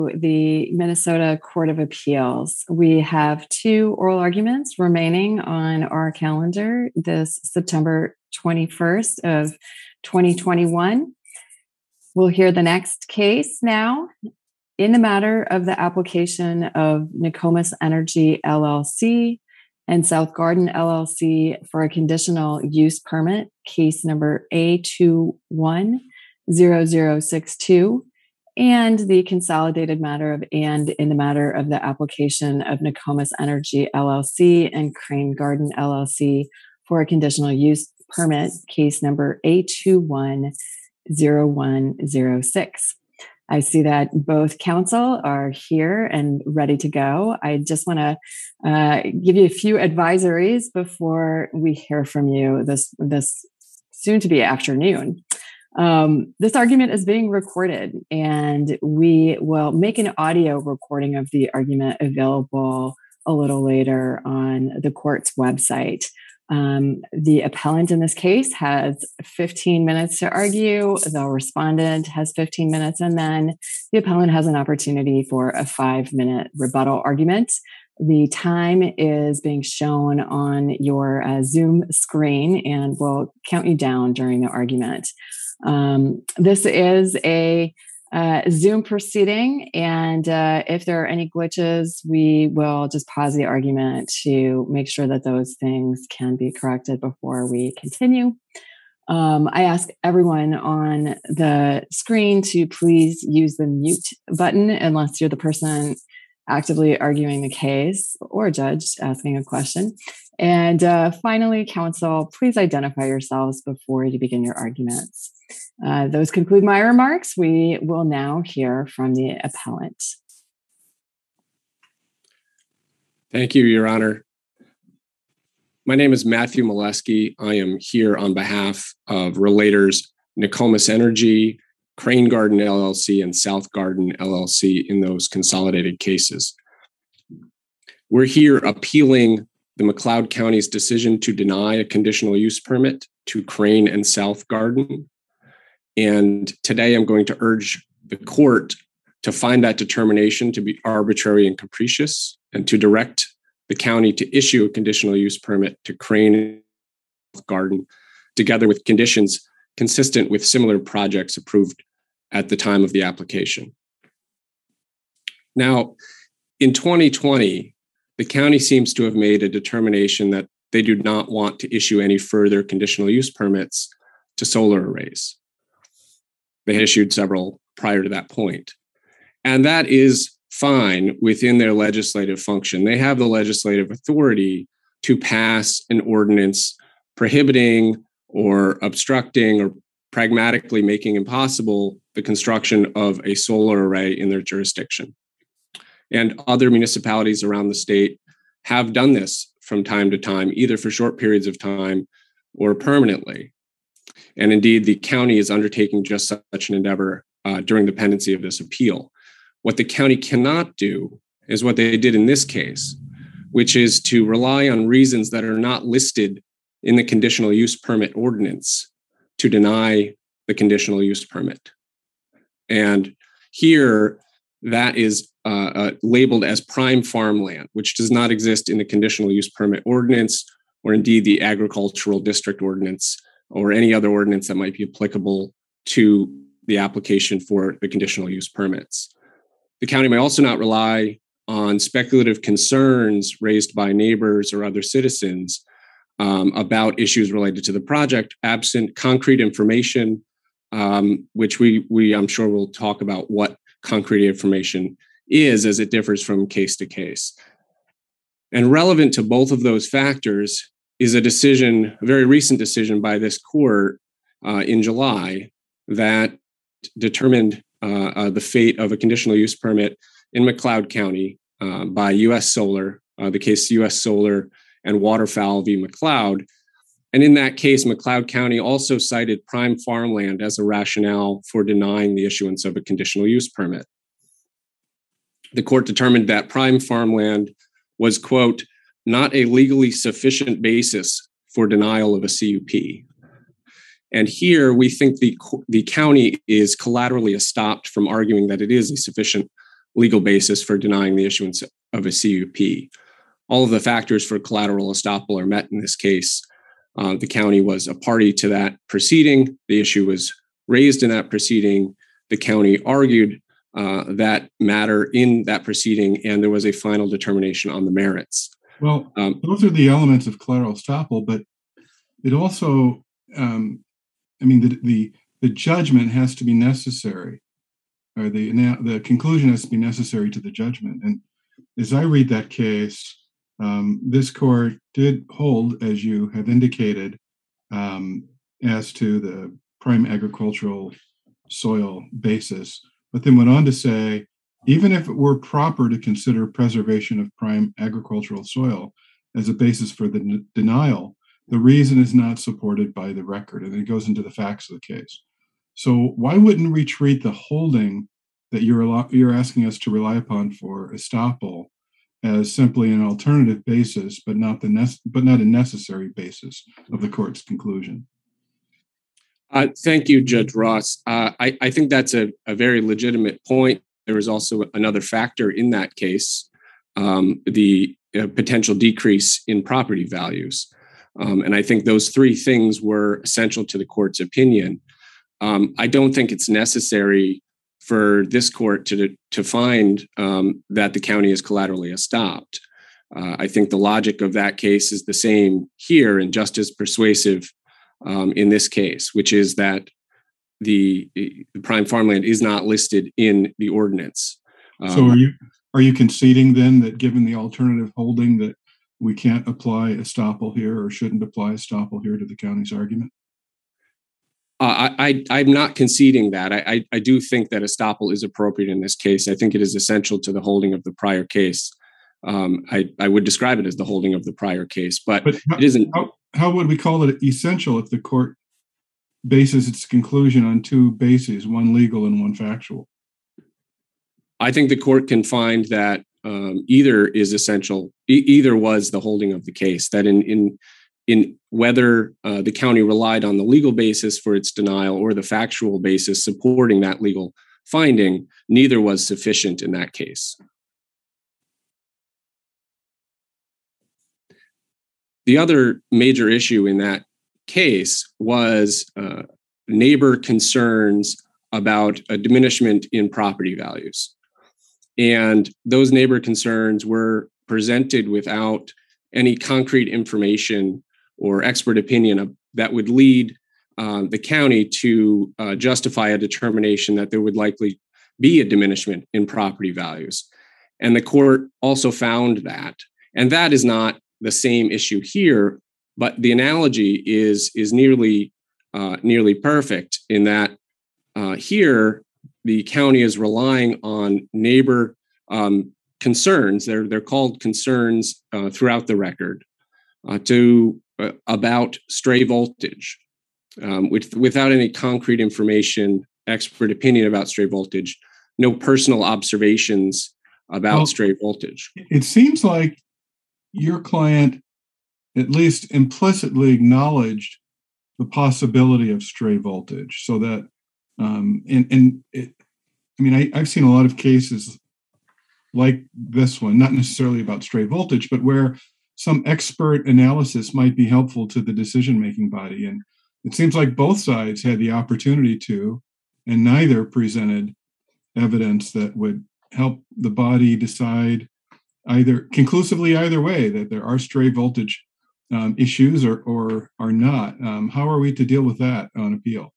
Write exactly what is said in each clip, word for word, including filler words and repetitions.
The Minnesota Court of Appeals. We have two oral arguments remaining on our calendar this September twenty-first of twenty twenty-one. We'll hear the next case now in the matter of the application of Nokomis Energy L L C and South Garden L L C for a conditional use permit, case number A two one zero zero six two. And the consolidated matter of and in the matter of the application of Nokomis Energy L L C and Crane Garden L L C for a conditional use permit, case number A two one zero one zero six. I see that both counsel are here and ready to go. I just want to uh, give you a few advisories before we hear from you this, this soon to be afternoon. Um, this argument is being recorded, and we will make an audio recording of the argument available a little later on the court's website. Um, the appellant in this case has fifteen minutes to argue. The respondent has fifteen minutes, and then the appellant has an opportunity for a five-minute rebuttal argument. The time is being shown on your uh, Zoom screen, and we'll count you down during the argument. Um, this is a uh, Zoom proceeding, and uh, if there are any glitches, we will just pause the argument to make sure that those things can be corrected before we continue. Um, I ask everyone on the screen to please use the mute button unless you're the person actively arguing the case or a judge asking a question. And uh, finally, counsel, please identify yourselves before you begin your arguments. Uh, those conclude my remarks. We will now hear from the appellant. Thank you, Your Honor. My name is Matthew Molesky. I am here on behalf of relators Nokomis Energy, Crane Garden L L C, and South Garden L L C in those consolidated cases. We're here appealing the McLeod County's decision to deny a conditional use permit to Crane and South Garden. And today I'm going to urge the court to find that determination to be arbitrary and capricious and to direct the county to issue a conditional use permit to Crane and South Garden, together with conditions consistent with similar projects approved at the time of the application. Now, in twenty twenty, the county seems to have made a determination that they do not want to issue any further conditional use permits to solar arrays. They had issued several prior to that point. And that is fine within their legislative function. They have the legislative authority to pass an ordinance prohibiting or obstructing or pragmatically making impossible the construction of a solar array in their jurisdiction. And other municipalities around the state have done this from time to time, either for short periods of time or permanently. And indeed, the county is undertaking just such an endeavor uh, during the pendency of this appeal. What the county cannot do is what they did in this case, which is to rely on reasons that are not listed in the conditional use permit ordinance to deny the conditional use permit. And here, that is uh, uh, labeled as prime farmland, which does not exist in the conditional use permit ordinance, or indeed the agricultural district ordinance, or any other ordinance that might be applicable to the application for the conditional use permits. The county may also not rely on speculative concerns raised by neighbors or other citizens um, about issues related to the project, absent concrete information, um, which we, we, I'm sure we'll talk about what concrete information is as it differs from case to case. And relevant to both of those factors is a decision, a very recent decision by this court uh, in July that determined uh, uh, the fate of a conditional use permit in McLeod County uh, by U S Solar, uh, the case U S Solar and Waterfowl v. McLeod. And in that case, McLeod County also cited prime farmland as a rationale for denying the issuance of a conditional use permit. The court determined that prime farmland was, quote, not a legally sufficient basis for denial of a C U P. And here we think the, the county is collaterally estopped from arguing that it is a sufficient legal basis for denying the issuance of a C U P. All of the factors for collateral estoppel are met in this case. Uh, the county was a party to that proceeding. The issue was raised in that proceeding. The county argued uh, that matter in that proceeding, and there was a final determination on the merits. Well, um, those are the elements of collateral estoppel, but it also, um, I mean, the, the the judgment has to be necessary, or the the conclusion has to be necessary to the judgment. And as I read that case, um, this court did hold, as you have indicated, um, as to the prime agricultural soil basis, but then went on to say, even if it were proper to consider preservation of prime agricultural soil as a basis for the n- denial, the reason is not supported by the record. And it goes into the facts of the case. So why wouldn't we treat the holding that you're you're asking us to rely upon for estoppel as simply an alternative basis, but not the ne- but not a necessary basis of the court's conclusion? Uh, thank you, Judge Ross. Uh, I, I think that's a, a very legitimate point. There was also another factor in that case, um, the uh, potential decrease in property values. Um, and I think those three things were essential to the court's opinion. Um, I don't think it's necessary for this court to, to find um, that the county is collaterally estopped. Uh, I think the logic of that case is the same here and just as persuasive um, in this case, which is that the, the prime farmland is not listed in the ordinance. Um, so are you are you conceding then that given the alternative holding that we can't apply estoppel here or shouldn't apply estoppel here to the county's argument? Uh, I, I, I'm not conceding that. I, I, I do think that estoppel is appropriate in this case. I think it is essential to the holding of the prior case. Um, I, I would describe it as the holding of the prior case, but, but how, it isn't. How, how would we call it essential if the court bases its conclusion on two bases, one legal and one factual? I think the court can find that um, either is essential, e- either was the holding of the case, that in in in whether uh, the county relied on the legal basis for its denial or the factual basis supporting that legal finding, neither was sufficient in that case. The other major issue in that case was uh, neighbor concerns about a diminishment in property values. And those neighbor concerns were presented without any concrete information or expert opinion that would lead uh, the county to uh, justify a determination that there would likely be a diminishment in property values. And the court also found that. And that is not the same issue here, but the analogy is, is nearly, uh, nearly perfect in that uh, here, the county is relying on neighbor um, concerns. They're, they're called concerns uh, throughout the record uh, to uh, about stray voltage, um, with, without any concrete information, expert opinion about stray voltage, no personal observations about well, stray voltage. It seems like your client at least implicitly acknowledged the possibility of stray voltage, so that um, and and it, I mean I, I've seen a lot of cases like this one, not necessarily about stray voltage, but where some expert analysis might be helpful to the decision-making body. And it seems like both sides had the opportunity to, and neither presented evidence that would help the body decide either conclusively either way that there are stray voltage um, issues or or are not. Um, how are we to deal with that on appeal?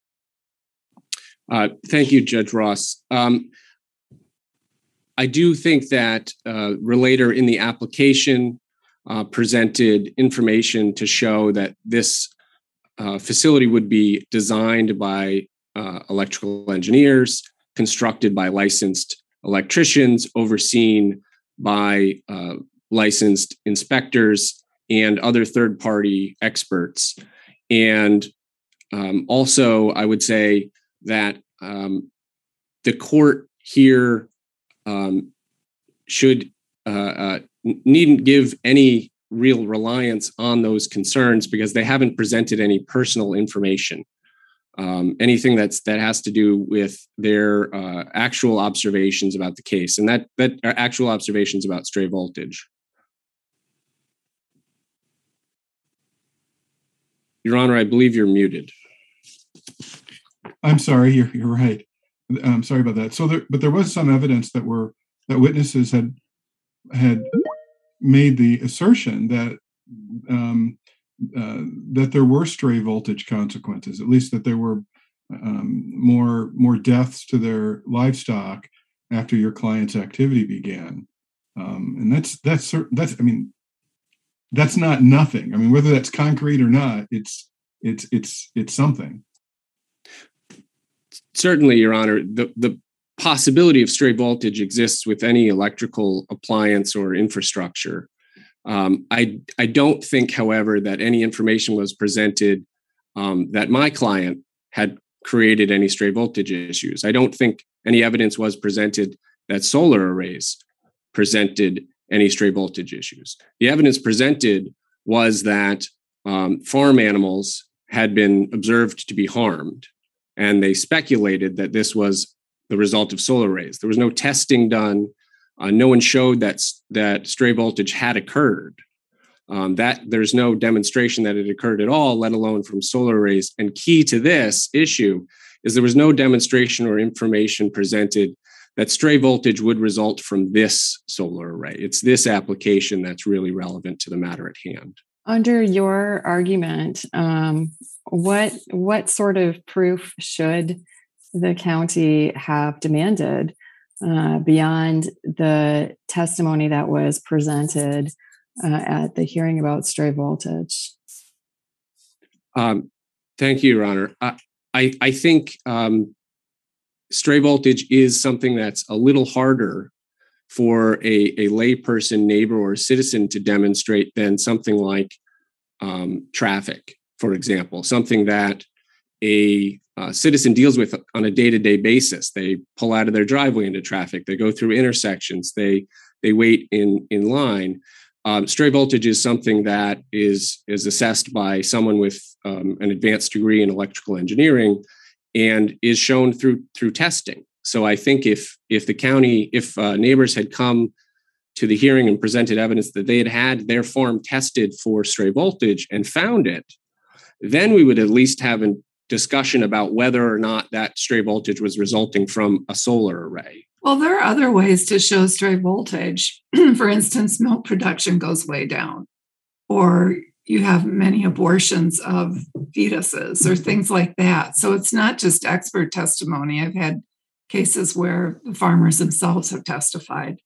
Uh, thank you, Judge Ross. Um, I do think that uh, Relator in the application uh, presented information to show that this uh, facility would be designed by uh, electrical engineers, constructed by licensed electricians, overseen by uh, licensed inspectors and other third-party experts. And um, also, I would say that um, the court here um, should uh, uh, needn't give any real reliance on those concerns because they haven't presented any personal information um, anything that's that has to do with their uh, actual observations about the case, and that that are actual observations about stray voltage. Your Honor, I believe you're muted. I'm sorry, you're you're right. I'm sorry about that. So there, but there was some evidence that were that witnesses had had made the assertion that um, uh, that there were stray voltage consequences, at least that there were um, more more deaths to their livestock after your client's activity began, um, and that's that's that's I mean that's not nothing. I mean, whether that's concrete or not, it's it's it's it's something. Certainly, Your Honor, the the possibility of stray voltage exists with any electrical appliance or infrastructure. Um, I, I don't think, however, that any information was presented um, that my client had created any stray voltage issues. I don't think any evidence was presented that solar arrays presented any stray voltage issues. The evidence presented was that um, farm animals had been observed to be harmed, and they speculated that this was the result of solar arrays. There was no testing done. Uh, no one showed that, that stray voltage had occurred. Um, that there's no demonstration that it occurred at all, let alone from solar arrays. And key to this issue is there was no demonstration or information presented that stray voltage would result from this solar array. It's this application that's really relevant to the matter at hand. Under your argument, um, what what sort of proof should the county have demanded uh, beyond the testimony that was presented uh, at the hearing about stray voltage? Um, thank you, Your Honor. I, I, I think um, stray voltage is something that's a little harder for a, a layperson, neighbor, or citizen to demonstrate than something like um, traffic, for example, something that a uh, citizen deals with on a day-to-day basis. They pull out of their driveway into traffic. They go through intersections. They they wait in in line. Um, stray voltage is something that is is assessed by someone with um, an advanced degree in electrical engineering and is shown through through testing. So I think if if the county, if uh, neighbors had come to the hearing and presented evidence that they had had their farm tested for stray voltage and found it, then we would at least have a discussion about whether or not that stray voltage was resulting from a solar array. Well, there are other ways to show stray voltage. For instance, milk production goes way down, or you have many abortions of fetuses or things like that. So it's not just expert testimony. I've had cases where the farmers themselves have testified.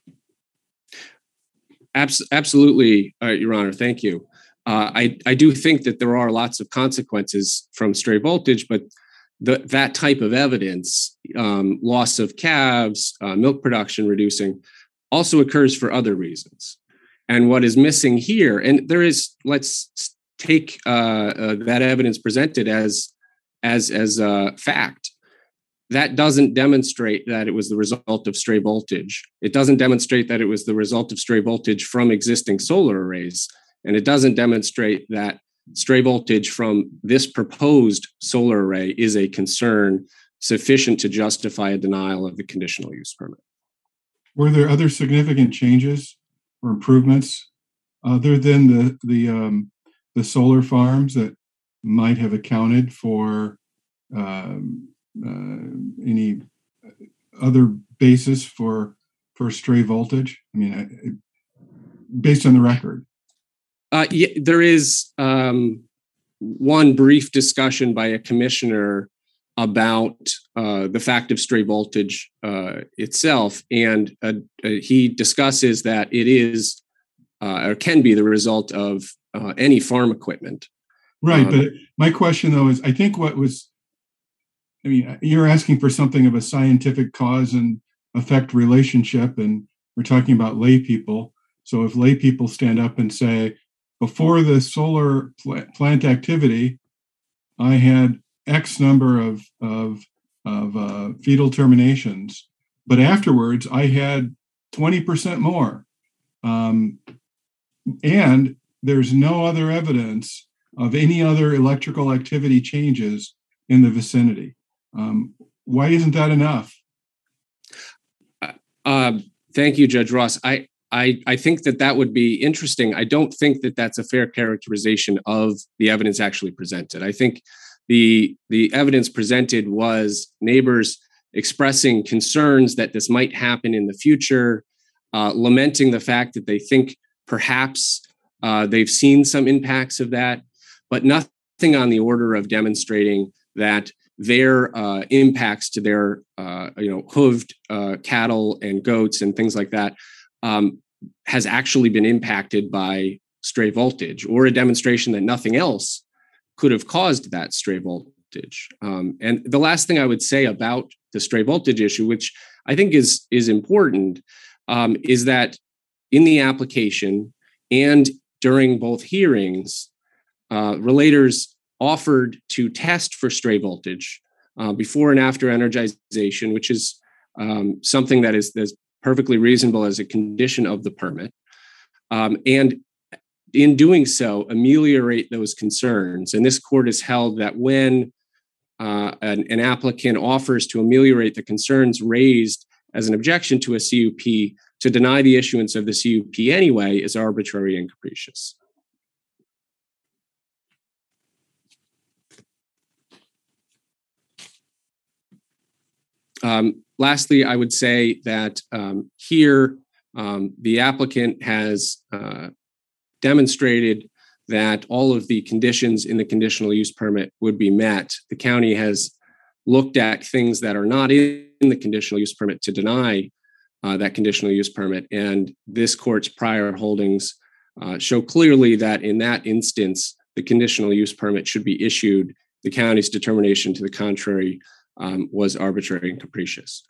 Abs- absolutely, uh, Your Honor. Thank you. Uh, I, I do think that there are lots of consequences from stray voltage, but the, that type of evidence, um, loss of calves, uh, milk production reducing, also occurs for other reasons. And what is missing here, and there is, let's take uh, uh, that evidence presented as, as, as a fact. That doesn't demonstrate that it was the result of stray voltage. It doesn't demonstrate that it was the result of stray voltage from existing solar arrays. And it doesn't demonstrate that stray voltage from this proposed solar array is a concern sufficient to justify a denial of the conditional use permit. Were there other significant changes or improvements other than the the um, the solar farms that might have accounted for um, uh, any other basis for for stray voltage? I mean, I, based on the record. Uh, yeah, there is um, one brief discussion by a commissioner about uh, the fact of stray voltage uh, itself, and uh, uh, he discusses that it is uh, or can be the result of uh, any farm equipment. Right, um, but my question though is, I think what was, I mean, you're asking for something of a scientific cause and effect relationship, and we're talking about lay people. So if lay people stand up and say, before the solar plant activity, I had X number of of, of uh, fetal terminations, but afterwards I had twenty percent more. Um, and there's no other evidence of any other electrical activity changes in the vicinity. Um, why isn't that enough? Uh, thank you, Judge Ross. I, I, I think that that would be interesting. I don't think that that's a fair characterization of the evidence actually presented. I think the, the evidence presented was neighbors expressing concerns that this might happen in the future, uh, lamenting the fact that they think perhaps uh, they've seen some impacts of that, but nothing on the order of demonstrating that their uh, impacts to their uh, you know hooved uh, cattle and goats and things like that um, has actually been impacted by stray voltage, or a demonstration that nothing else could have caused that stray voltage. Um, and the last thing I would say about the stray voltage issue, which I think is is important, um, is that in the application and during both hearings, uh, relators offered to test for stray voltage uh, before and after energization, which is um, something that is, is perfectly reasonable as a condition of the permit. Um, and in doing so, ameliorate those concerns. And this court has held that when uh, an, an applicant offers to ameliorate the concerns raised as an objection to a C U P, to deny the issuance of the C U P anyway is arbitrary and capricious. Um, lastly, I would say that um, here um, the applicant has uh, demonstrated that all of the conditions in the conditional use permit would be met. The county has looked at things that are not in the conditional use permit to deny uh, that conditional use permit, and this court's prior holdings uh, show clearly that in that instance, the conditional use permit should be issued. The county's determination to the contrary Um, was arbitrary and capricious.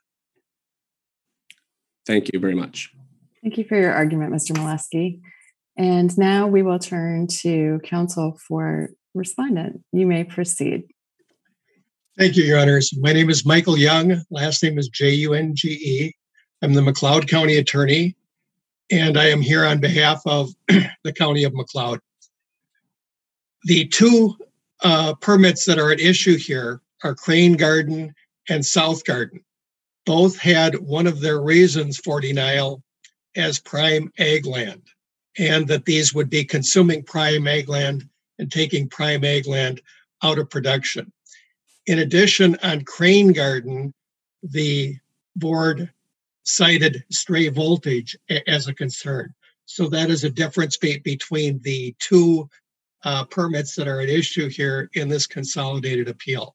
Thank you very much. Thank you for your argument, Mister Molesky. And now we will turn to counsel for respondent. You may proceed. Thank you, Your Honors. My name is Michael Young. Last name is J U N G E. I'm the McLeod County Attorney, and I am here on behalf of the County of McLeod. The two uh, permits that are at issue here are Crane Garden and South Garden. Both had one of their reasons for denial as prime ag land, and that these would be consuming prime ag land and taking prime ag land out of production. In addition, on Crane Garden, the board cited stray voltage as a concern. So that is a difference be- between the two uh, permits that are at issue here in this consolidated appeal.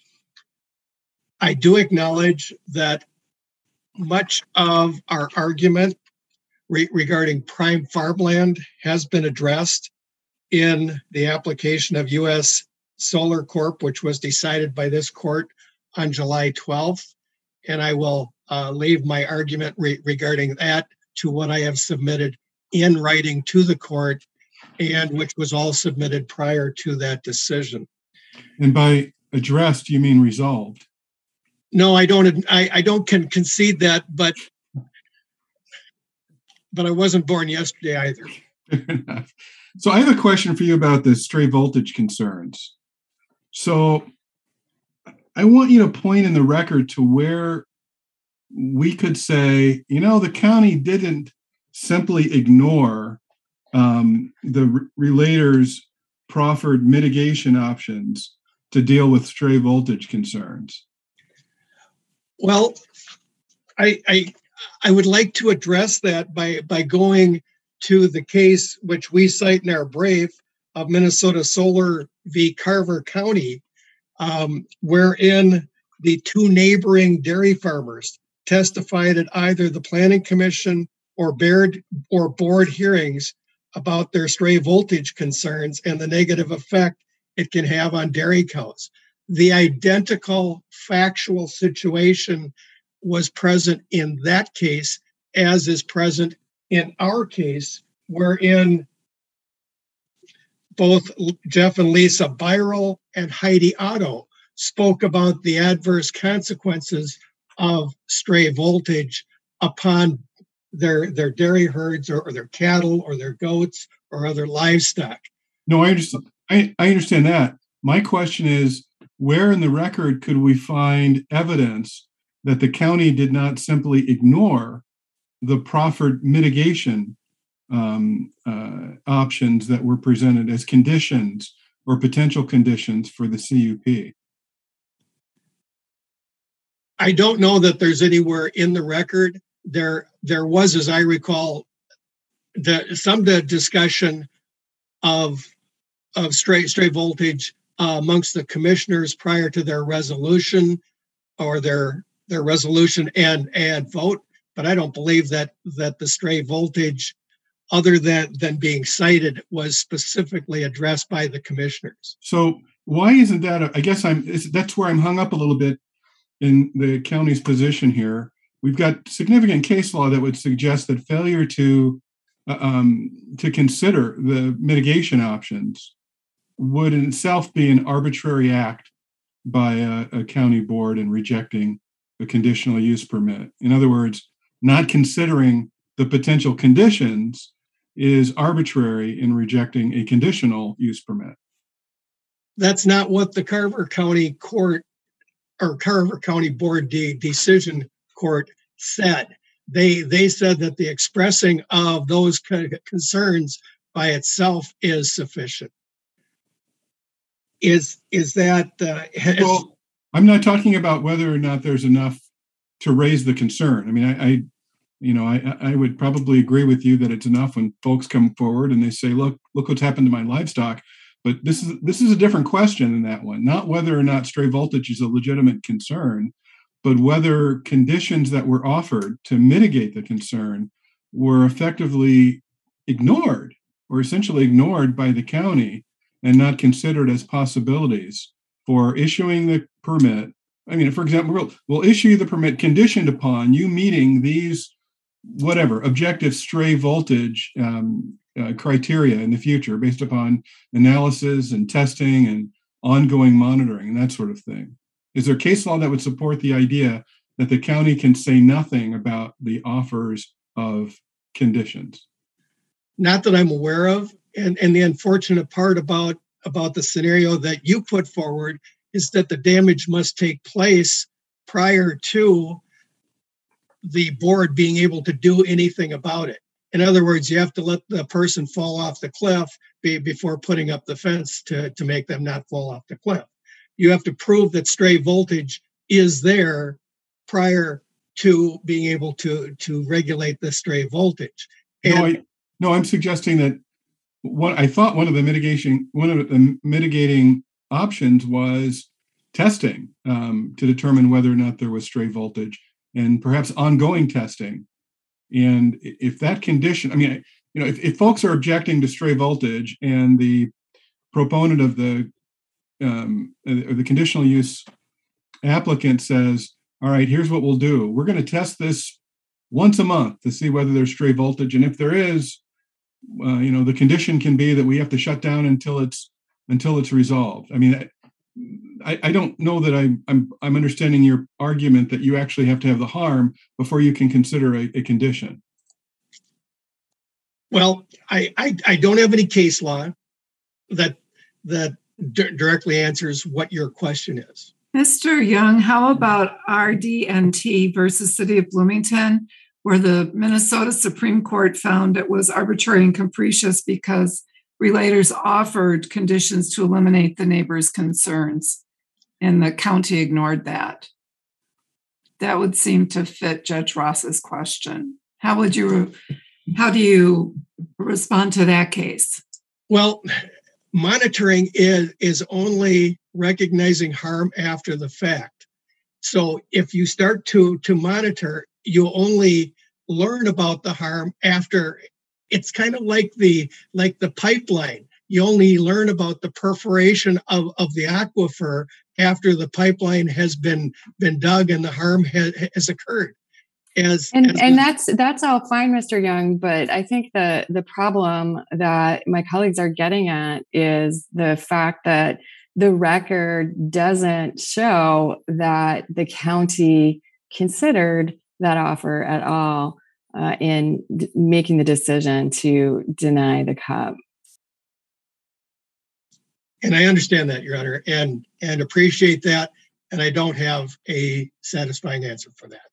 I do acknowledge that much of our argument re- regarding prime farmland has been addressed in the application of U S Solar Corp, which was decided by this court on July twelfth. And I will uh, leave my argument re- regarding that to what I have submitted in writing to the court, and which was all submitted prior to that decision. And by addressed, you mean resolved? No, I don't. I, I don't can concede that, but but I wasn't born yesterday either. Fair enough. So I have a question for you about the stray voltage concerns. So I want you to point in the record to where we could say, you know, the county didn't simply ignore um, the re- relators' proffered mitigation options to deal with stray voltage concerns. Well, I, I I would like to address that by, by going to the case which we cite in our brief of Minnesota Solar v. Carver County, um, wherein the two neighboring dairy farmers testified at either the Planning Commission or Baird or board hearings about their stray voltage concerns and the negative effect it can have on dairy cows. The identical factual situation was present in that case, as is present in our case, wherein both Jeff and Lisa Byrel and Heidi Otto spoke about the adverse consequences of stray voltage upon their, their dairy herds or, or their cattle or their goats or other livestock. No, I understand. I, I understand that. My question is, where in the record could we find evidence that the county did not simply ignore the proffered mitigation um, uh, options that were presented as conditions or potential conditions for the C U P? I don't know that there's anywhere in the record. There, there was, as I recall, the, some the discussion of of stray stray voltage uh, amongst the commissioners prior to their resolution or their their resolution and and vote. But I don't believe that that the stray voltage, other than than being cited, was specifically addressed by the commissioners. So why isn't that? A, I guess I'm. That's where I'm hung up a little bit in the county's position here. We've got significant case law that would suggest that failure to uh, um, to consider the mitigation options would in itself be an arbitrary act by a, a county board in rejecting a conditional use permit. In other words, not considering the potential conditions is arbitrary in rejecting a conditional use permit. That's not what the Carver County Court or Carver County Board de- Decision Court said. They they said that the expressing of those concerns by itself is sufficient. Is is that? Uh, has, well, I'm not talking about whether or not there's enough to raise the concern. I mean, I, I you know, I, I would probably agree with you that it's enough when folks come forward and they say, "Look, look what's happened to my livestock." But this is this is a different question than that one. Not whether or not stray voltage is a legitimate concern, but whether conditions that were offered to mitigate the concern were effectively ignored or essentially ignored by the county and not considered as possibilities for issuing the permit. I mean, for example, we'll, we'll issue the permit conditioned upon you meeting these, whatever, objective stray voltage um, uh, criteria in the future based upon analysis and testing and ongoing monitoring and that sort of thing. Is there case law that would support the idea that the county can say nothing about the offers of conditions? Not that I'm aware of. And, and the unfortunate part about, about the scenario that you put forward is that the damage must take place prior to the board being able to do anything about it. In other words, you have to let the person fall off the cliff be, before putting up the fence to, to make them not fall off the cliff. You have to prove that stray voltage is there prior to being able to, to regulate the stray voltage. And no, I, no, I'm suggesting that what I thought one of the mitigation, one of the mitigating options was testing um, to determine whether or not there was stray voltage, and perhaps ongoing testing. And if that condition, I mean, you know, if, if folks are objecting to stray voltage and the proponent of the um, or the conditional use applicant says, all right, here's what we'll do. We're going to test this once a month to see whether there's stray voltage. And if there is, uh, you know, the condition can be that we have to shut down until it's until it's resolved. I mean, I, I don't know that I, I'm I'm understanding your argument that you actually have to have the harm before you can consider a, a condition. Well, I, I I don't have any case law that that d- directly answers what your question is. Mister Young, how about R D N T versus City of Bloomington, where the Minnesota Supreme Court found it was arbitrary and capricious because relators offered conditions to eliminate the neighbor's concerns, and the county ignored that? That would seem to fit Judge Ross's question. How would you, how do you respond to that case? Well, monitoring is, is only recognizing harm after the fact. So if you start to, to monitor, you only learn about the harm after. It's kind of like the like the pipeline. You only learn about the perforation of, of the aquifer after the pipeline has been been dug and the harm has, has occurred. As, and as and the, that's that's all fine, Mister Young, but I think the the problem that my colleagues are getting at is the fact that the record doesn't show that the county considered that offer at all uh, in d- making the decision to deny the C U B. And I understand that, Your Honor, and, and appreciate that. And I don't have a satisfying answer for that.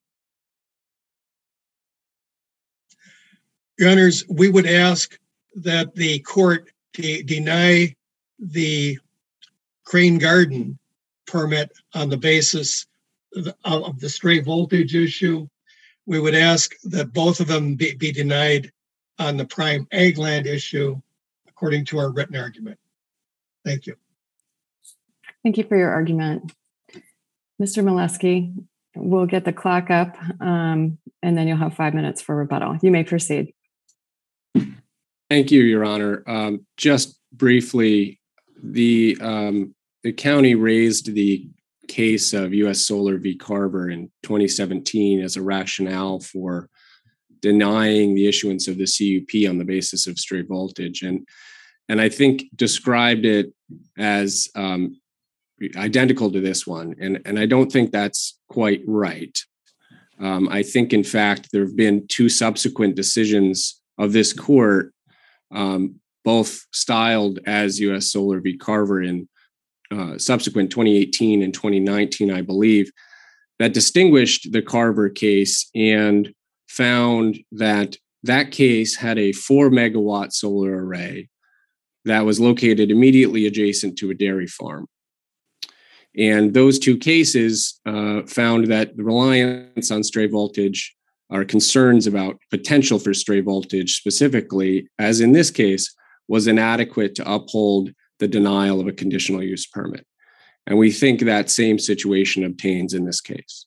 Your Honors, we would ask that the court de- deny the Crane Garden permit on the basis of the, of the stray voltage issue. We would ask that both of them be, be denied on the prime ag land issue, according to our written argument. Thank you. Thank you for your argument. Mister Molesky, we'll get the clock up, um, and then you'll have five minutes for rebuttal. You may proceed. Thank you, Your Honor. Um, just briefly, the um, the county raised the case of U S Solar v. Carver in twenty seventeen as a rationale for denying the issuance of the C U P on the basis of stray voltage, and and I think described it as um, identical to this one, and and I don't think that's quite right. Um, I think, in fact, there have been two subsequent decisions of this court, um, both styled as U S Solar v. Carver in uh, subsequent twenty eighteen and twenty nineteen, I believe, that distinguished the Carver case and found that that case had a four megawatt solar array that was located immediately adjacent to a dairy farm. And those two cases uh, found that the reliance on stray voltage, or concerns about potential for stray voltage specifically, as in this case, was inadequate to uphold the denial of a conditional use permit. And we think that same situation obtains in this case.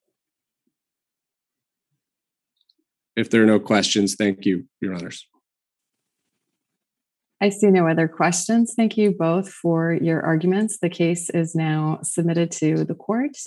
If there are no questions, thank you, Your Honors. I see no other questions. Thank you both for your arguments. The case is now submitted to the court.